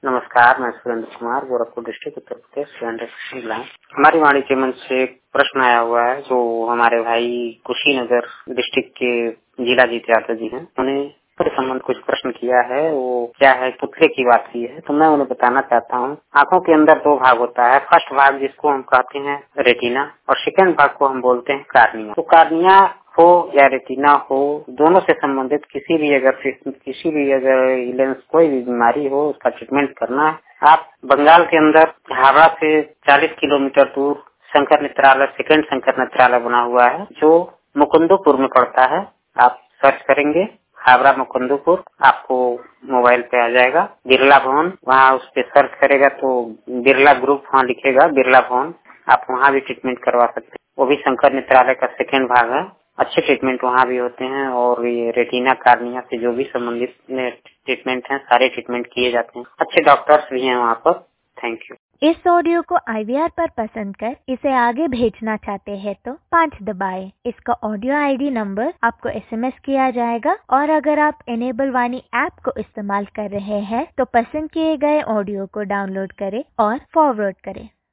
नमस्कार, मैं सुरेंद्र कुमार, गोरखपुर डिस्ट्रिक्ट, उत्तर प्रदेश। हमारी वाणी के मंच से एक प्रश्न आया हुआ है जो हमारे भाई कुशीनगर डिस्ट्रिक्ट के जिला जीत यादव जी हैं, उन्हें संबंध कुछ प्रश्न किया है। वो क्या है, पुतले की बात की है, तो मैं उन्हें बताना चाहता हूँ। आंखों के अंदर दो भाग होता है। फर्स्ट भाग जिसको हम कहते हैं रेटिना और सेकंड भाग को हम बोलते हैं कार्निया। तो कार्निया हो या रेटिना हो, दोनों से संबंधित किसी भी अगर इलेंस कोई भी बीमारी हो, उसका ट्रीटमेंट करना है। आप बंगाल के अंदर हावड़ा से 40 किलोमीटर दूर शंकर नेत्रालय, सेकंड शंकर नेत्रालय बना हुआ है, जो मुकुंदपुर में पड़ता है। आप सर्च करेंगे हावड़ा मुकुंदपुर, आपको मोबाइल पे आ जाएगा। बिरला भवन, वहाँ उस पे सर्च करेगा तो बिरला ग्रुप वहाँ लिखेगा, बिरला भवन। आप वहाँ भी ट्रीटमेंट करवा सकते हैं। वो भी शंकर नेत्रालय का सेकंड भाग है। अच्छे ट्रीटमेंट वहाँ भी होते हैं और ये रेटिना कार्निया से जो भी संबंधित ट्रीटमेंट हैं, सारे ट्रीटमेंट किए जाते हैं। अच्छे डॉक्टर्स भी हैं वहाँ पर। Thank you. इस ऑडियो को IVR पर पसंद कर इसे आगे भेजना चाहते हैं तो 5 दबाएं। इसका ऑडियो ID नंबर आपको SMS किया जाएगा और अगर आप इनेबल वाणी ऐप को इस्तेमाल कर रहे हैं तो पसंद किए गए ऑडियो को डाउनलोड करें और फॉरवर्ड करें।